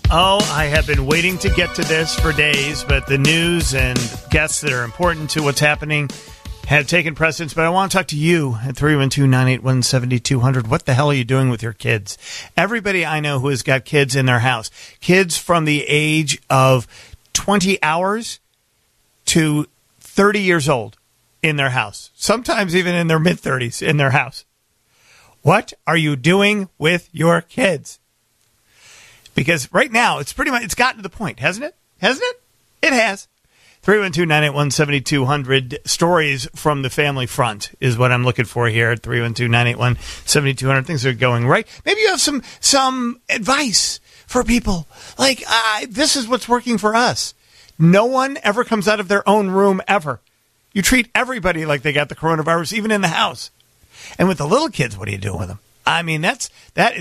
Oh, I have been waiting to get to this for days, but the news and guests that are important to what's happening have taken precedence. But I want to talk to you at 312-981-7200. What the hell are you doing with your kids? Everybody I know who has got kids in their house, kids from the age of 20 hours to 30 years old in their house, sometimes even in their mid-30s in their house. What are you doing with your kids? Because right now, it's pretty much, it's gotten to the point, hasn't it? Hasn't it? It has. 312-981-7200. Stories from the family front is what I'm looking for here at 312-981-7200. Things are going right. Maybe you have some advice for people. Like, this is what's working for us. No one ever comes out of their own room ever. You treat everybody like they got the coronavirus, even in the house. And with the little kids, what are you doing with them? I mean, that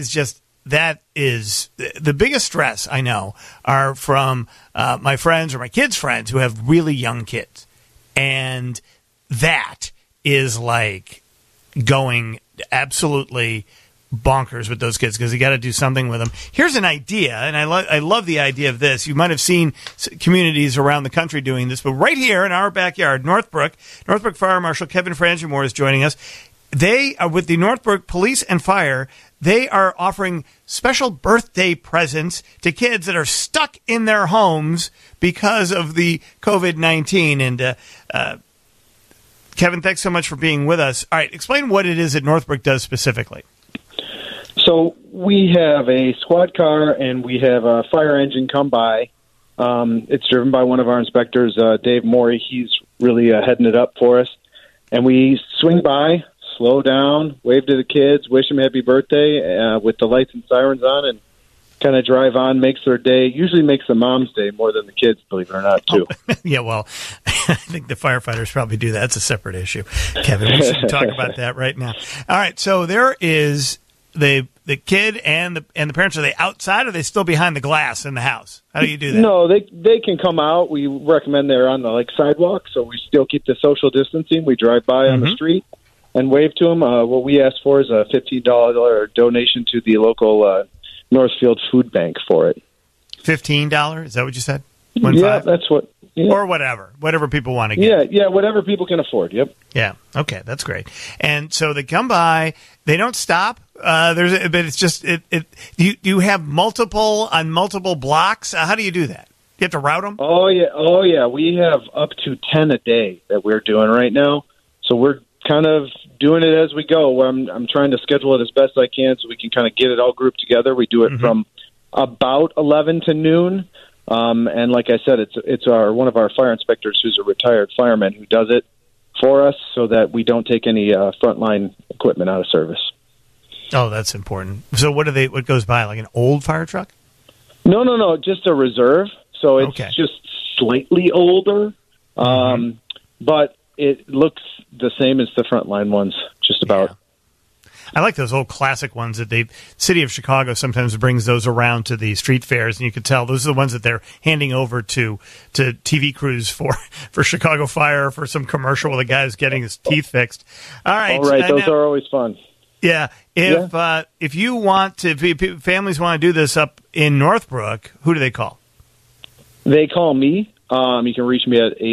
is the biggest stress I know are from my friends or my kids' friends who have really young kids. And that is like going absolutely bonkers with those kids because you got to do something with them. Here's an idea, and I love the idea of this. You might have seen communities around the country doing this, but right here in our backyard, Northbrook Fire Marshal Kevin Frangimore is joining us. They are with the Northbrook Police and Fire. They are offering special birthday presents to kids that are stuck in their homes because of the COVID-19. And Kevin, thanks so much for being with us. All right, explain what it is that Northbrook does specifically. So we have a squad car and we have a fire engine come by. It's driven by one of our inspectors, Dave Morey. He's really heading it up for us. And we swing by, slow down, wave to the kids, wish them happy birthday with the lights and sirens on, and kind of drive on, makes their day. Usually makes the mom's day more than the kids, believe it or not, too. Oh, yeah, well, I think the firefighters probably do that. That's a separate issue. Kevin, we should talk about that right now. All right, so there is the kid and the parents. Are they outside or are they still behind the glass in the house? How do you do that? No, they can come out. We recommend they're on the sidewalk, so we still keep the social distancing. We drive by on the street and wave to them. What we ask for is a $15 donation to the local Northfield Food Bank for it. $15? Is that what you said? Yeah, that's what. Yeah. Or whatever people want to get. Yeah, whatever people can afford. Yep. Yeah. Okay, that's great. And so they come by. They don't stop. But it's just Do you have multiple blocks? How do you do that? You have to route them. Oh yeah. We have up to 10 a day that we're doing right now. So we're kind of doing it as we go. I'm trying to schedule it as best I can so we can kind of get it all grouped together. We do it from about 11 to noon. And like I said, it's one of our fire inspectors who's a retired fireman who does it for us so that we don't take any frontline equipment out of service. Oh, that's important. So what goes by, like an old fire truck? No, just a reserve. So it's just slightly older, but it looks the same as the frontline ones, just about. Yeah. I like those old classic ones that the city of Chicago sometimes brings those around to the street fairs, and you can tell those are the ones that they're handing over to TV crews for Chicago Fire for some commercial where the guy's getting his teeth fixed. All right, those are always fun. Yeah, if you want to, if families want to do this up in Northbrook, who do they call? They call me. You can reach me at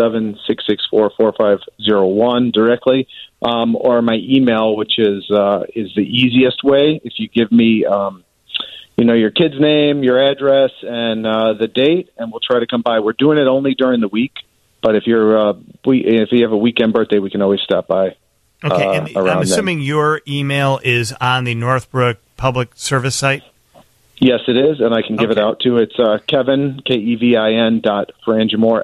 847-664-4501 directly, or my email, which is the easiest way. If you give me, your kid's name, your address, and the date, and we'll try to come by. We're doing it only during the week, but if you have a weekend birthday, we can always stop by. Okay, and I'm assuming your email is on the Northbrook Public Service site? Yes, it is, and I can give it out too. It's Kevin, Kevin, Frangimore,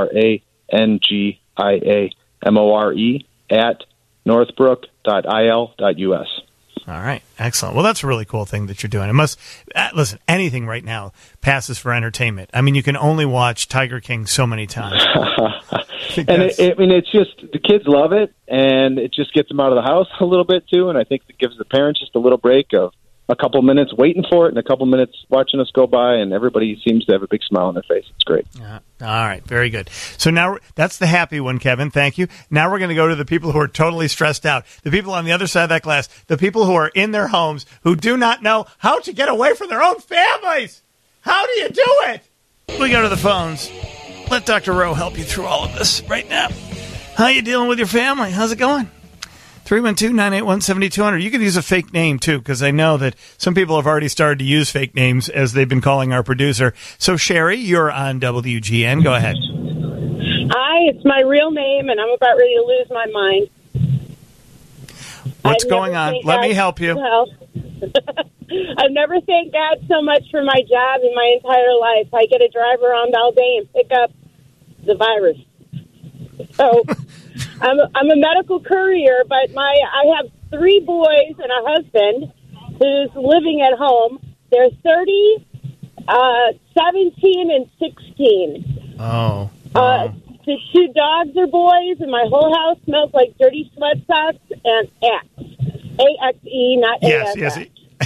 FRANGIAMORE, at northbrook.il.us. All right, excellent. Well, that's a really cool thing that you're doing. It must listen. Anything right now passes for entertainment. I mean, you can only watch Tiger King so many times. And it's just the kids love it, and it just gets them out of the house a little bit too. And I think it gives the parents just a little break of a couple minutes waiting for it and a couple minutes watching us go by, and everybody seems to have a big smile on their face. It's great. All right, very good. So now that's the happy one, Kevin. Thank you. Now we're going to go to the people who are totally stressed out, the people on the other side of that glass, the people who are in their homes who do not know how to get away from their own families. How do you do it? We go to the phones. Let Dr. Rowe help you through all of this right now. How you dealing with your family? How's it going? 312-981-7200. You could use a fake name, too, because I know that some people have already started to use fake names as they've been calling our producer. So, Sherry, you're on WGN. Go ahead. Hi, it's my real name, and I'm about ready to lose my mind. What's going on? Let me help you. Well, I've never thanked God so much for my job in my entire life. I get to drive around all day and pick up the virus. So I'm a medical courier, but I have 3 boys and a husband who's living at home. They're 30, 17, and 16. Oh. The 2 dogs are boys, and my whole house smells like dirty sweat socks and Axe. A-X-E, not A-S-X. Yes.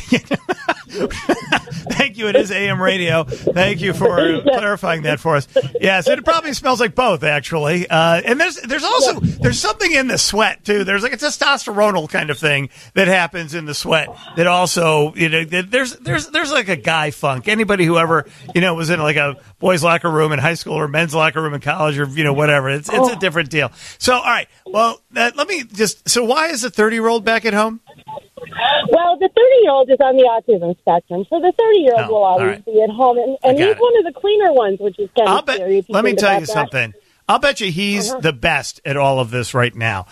Thank you. It is AM radio. Thank you for clarifying that for us. Yes, it probably smells like both, actually. And there's something in the sweat too. There's like a testosteronal kind of thing that happens in the sweat that also, there's like a guy funk. Anybody who ever, was in like a boys' locker room in high school or men's locker room in college or whatever, it's a different deal. So, all right. Well, so why is the 30-year-old back at home? Well, the 30-year-old is on the autism spectrum, so the 30-year-old will always be at home, and he's one of the cleaner ones, which is kind of scary. Let me tell you something. I'll bet you he's the best at all of this right now.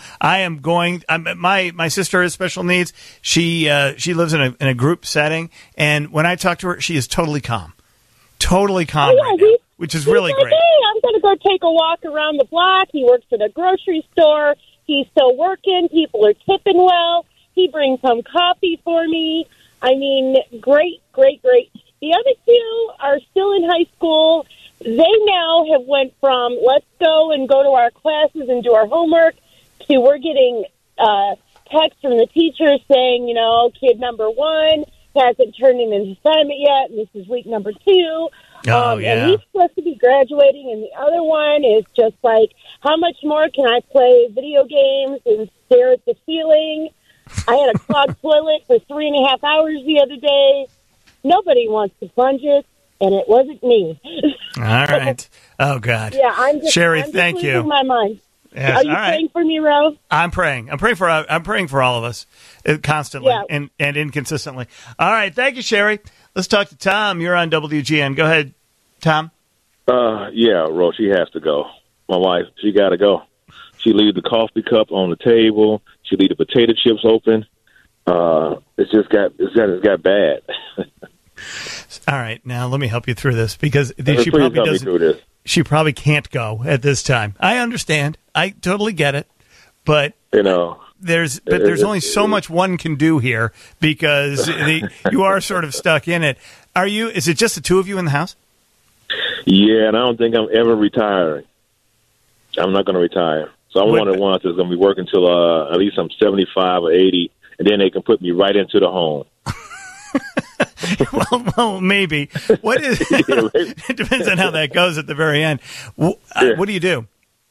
My sister has special needs. She lives in a group setting, and when I talk to her, she is totally calm right now, which is really great. Hey, I'm going to go take a walk around the block. He works at a grocery store. He's still working. People are tipping well. He brings home coffee for me. I mean, great. The other 2 are still in high school. They now have went from let's go to our classes and do our homework to we're getting texts from the teachers saying, kid number 1 hasn't turned in an assignment yet, and this is week number 2. And he's supposed to be graduating, and the other one is just like, how much more can I play video games and stare at the ceiling? I had a clogged toilet for 3.5 hours the other day. Nobody wants to plunge it, and it wasn't me. All right. Oh, God. Yeah, Sherry, I'm just thank you. My mind. Yes, are you praying for me, Rose? I'm praying. I'm praying for all of us constantly and inconsistently. All right. Thank you, Sherry. Let's talk to Tom. You're on WGN. Go ahead, Tom. Yeah, Rose, she has to go. My wife, she got to go. She leave the coffee cup on the table. She leave the potato chips open. It's got bad. All right, now let me help you through this because she probably can't go at this time. I understand. I totally get it, but there's only so much one can do here because you are sort of stuck in it. Is it just the 2 of you in the house? Yeah, and I don't think I'm ever retiring. I'm not going to retire. So I'm one of the ones that's going to be working till at least I'm 75 or 80, and then they can put me right into the home. well, maybe. What is? It depends on how that goes at the very end. What do you do?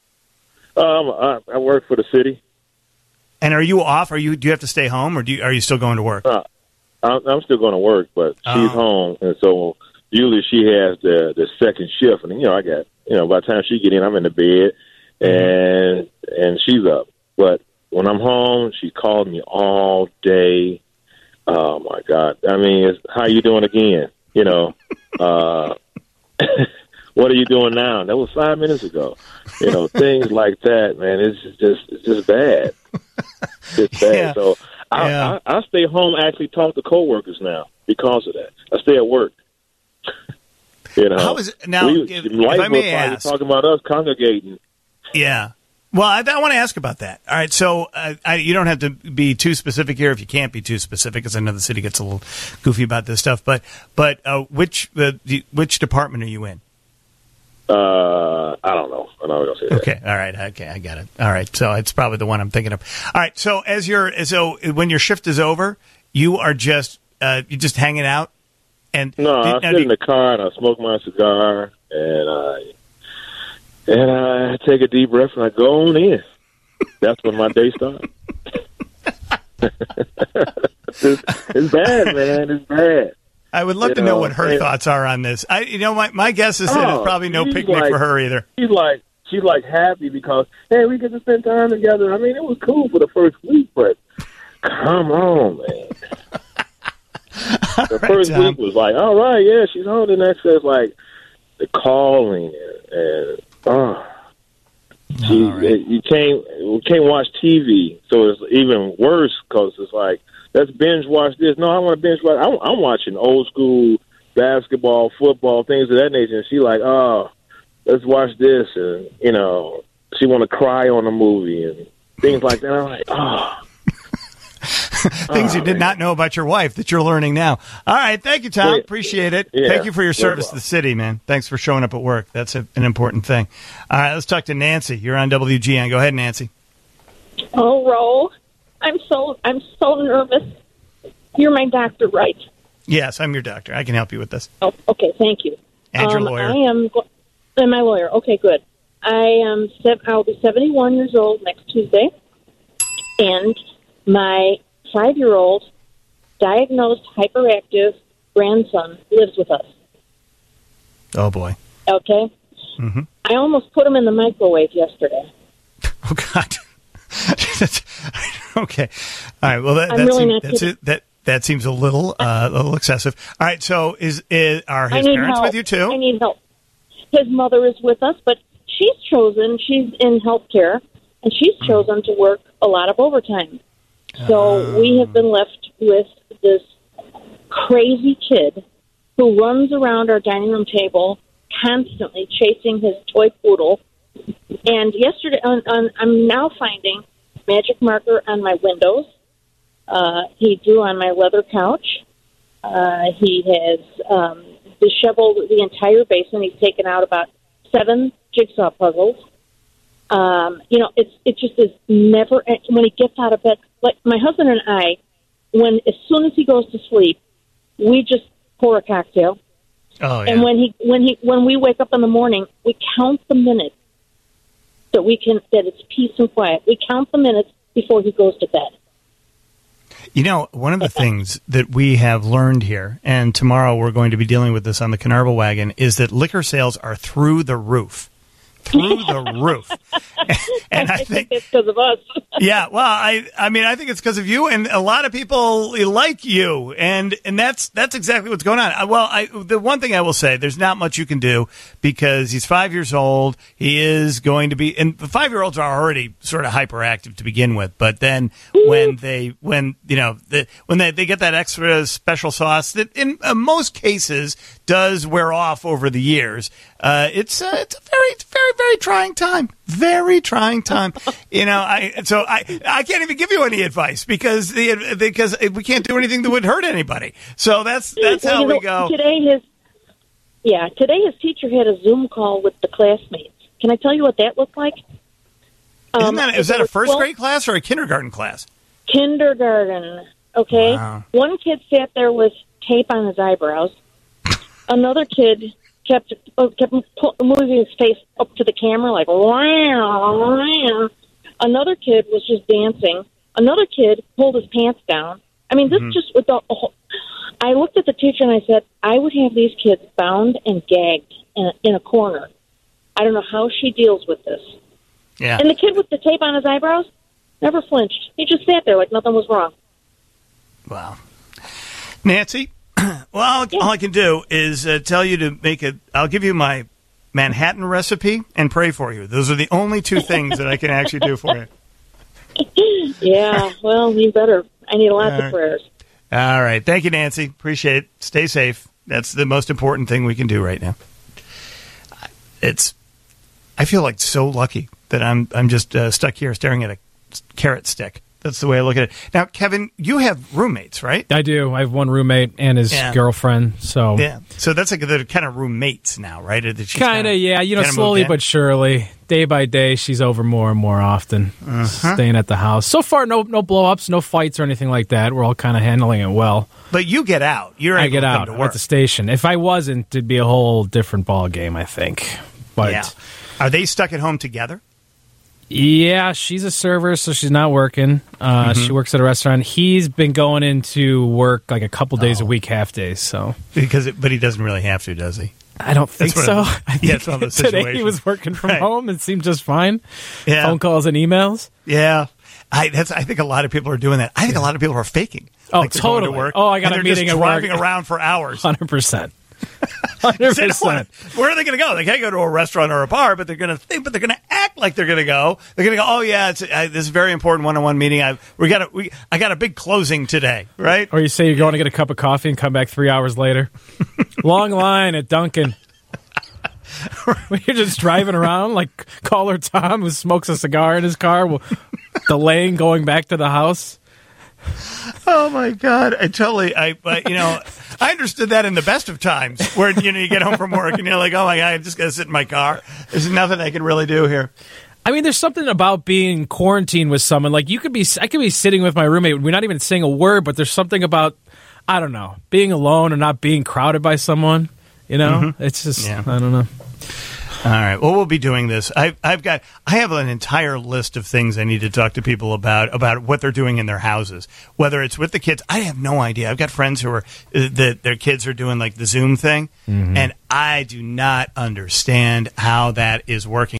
I work for the city. And are you off? Do you have to stay home, or are you still going to work? I'm still going to work, but she's home, and so usually she has the second shift, and I got by the time she get in, I'm in the bed. And she's up. But when I'm home, she called me all day. Oh, my God. I mean, it's, how you doing again? What are you doing now? That was 5 minutes ago. Things like that, man, it's just bad. It's bad. Yeah. So I stay home, actually talk to coworkers now because of that. I stay at work. How is it now? If I may ask, talking about us congregating. Yeah. Well, I want to ask about that. All right, so you don't have to be too specific here if you can't be too specific, because I know the city gets a little goofy about this stuff. But which department are you in? I don't know. I'm not going to say that. Okay. All right. Okay, I got it. All right. So it's probably the one I'm thinking of. All right. So when your shift is over, you are just hanging out. I sit in the car and I smoke my cigar and I take a deep breath and I go on in. That's when my day starts. It's bad, man. It's bad. I would love to know what her thoughts are on this. My guess is that it's probably no picnic for her either. She's like happy because, hey, we get to spend time together. I mean, it was cool for the first week, but come on, man. The first week was like, all right, yeah, she's home. The next day is like the calling you can't watch TV, so it's even worse because it's like, let's binge watch this. No, I want to binge watch. I'm watching old school basketball, football, things of that nature. And she like, oh, let's watch this, and she want to cry on the movie and things like that. I'm like, oh. Things you did not know about your wife that you're learning now. All right. Thank you, Tom. Appreciate it. Yeah. Thank you for your service to the city, man. Thanks for showing up at work. That's an important thing. All right. Let's talk to Nancy. You're on WGN. Go ahead, Nancy. Oh, Ro, I'm so nervous. You're my doctor, right? Yes, I'm your doctor. I can help you with this. Oh, okay. Thank you. And your lawyer. And my lawyer. Okay, good. I'll be 71 years old next Tuesday, and my 5-year-old diagnosed hyperactive grandson lives with us. Oh, boy. Okay? Mm-hmm. I almost put him in the microwave yesterday. Oh, God. Okay. All right. Well, that seems a little excessive. All right. So are his parents with you, too? I need help. His mother is with us, but she's in healthcare, and she's chosen to work a lot of overtime. So we have been left with this crazy kid who runs around our dining room table constantly chasing his toy poodle. And yesterday, I'm now finding magic marker on my windows. He drew on my leather couch. He has disheveled the entire basement. He's taken out about 7 jigsaw puzzles. It just is never, when he gets out of bed, like my husband and I, as soon as he goes to sleep, we just pour a cocktail. Oh, yeah. And when we wake up in the morning, we count the minutes that it's peace and quiet. We count the minutes before he goes to bed. One of the things that we have learned here, and tomorrow we're going to be dealing with this on the Carnarvon Wagon, is that liquor sales are through the roof. Through the roof. And I think it's because of us. Yeah, well, I think it's because of you, and a lot of people like you, and that's exactly what's going on. The one thing I will say, there's not much you can do because he's 5 years old. He is going to be, and the 5-year-olds are already sort of hyperactive to begin with. But then when they get that extra special sauce that in most cases does wear off over the years, it's a very trying time. Very trying time. I can't even give you any advice because we can't do anything that would hurt anybody. So that's how we go. Today his teacher had a Zoom call with the classmates. Can I tell you what that looked like? Is that a first grade class or a kindergarten class? Kindergarten. Okay. Wow. One kid sat there with tape on his eyebrows. Another kid kept moving his face up to the camera like, wow. Another kid was just dancing. Another kid pulled his pants down. I mean, this just with the whole... I looked at the teacher and I said, I would have these kids bound and gagged in a corner. I don't know how she deals with this. Yeah. And the kid with the tape on his eyebrows never flinched. He just sat there like nothing was wrong. Wow. Nancy? Well, all I can do is tell you to I'll give you my Manhattan recipe and pray for you. Those are the only two things that I can actually do for you. Yeah, well, you better. I need lots of prayers. All right. Thank you, Nancy. Appreciate it. Stay safe. That's the most important thing we can do right now. I feel like so lucky that I'm just stuck here staring at a carrot stick. That's the way I look at it. Now, Kevin, you have roommates, right? I do. I have one roommate and his girlfriend. So so that's like they're kind of roommates now, right? Kind of, yeah. Slowly but surely, day by day, she's over more and more often, staying at the house. So far, no blow-ups, no fights or anything like that. We're all kind of handling it well. But you get out. I get out at the station. If I wasn't, it'd be a whole different ball game, I think. But are they stuck at home together? Yeah, she's a server, so she's not working. She works at a restaurant. He's been going into work like a couple days a week, half days. So but he doesn't really have to, does he? I don't think so. I think the today he was working from home and seemed just fine. Yeah. Phone calls and emails. Yeah. I think a lot of people are doing that. I think a lot of people are faking. Oh, like totally. To work, I got a meeting at work. Driving around for hours. 100%. 100%. Where are they going to go? They can't go to a restaurant or a bar, but they're going to act like they're going to go. They're going to go. Oh yeah, this is a very important one-on-one meeting. I got a big closing today, right? Or you say you're going to get a cup of coffee and come back 3 hours later. Long line at Dunkin'. You're just driving around like caller Tom who smokes a cigar in his car, delaying going back to the house. Oh my God! I understood that in the best of times, where you get home from work and you're like, oh my God, I just got to sit in my car. There's nothing I can really do here. I mean, there's something about being quarantined with someone. Like I could be sitting with my roommate. We're not even saying a word, but there's something about, I don't know, being alone or not being crowded by someone. It's just, I don't know. All right. Well, we'll be doing this. I have an entire list of things I need to talk to people about what they're doing in their houses, whether it's with the kids. I have no idea. I've got friends who are their kids are doing like the Zoom thing, and I do not understand how that is working.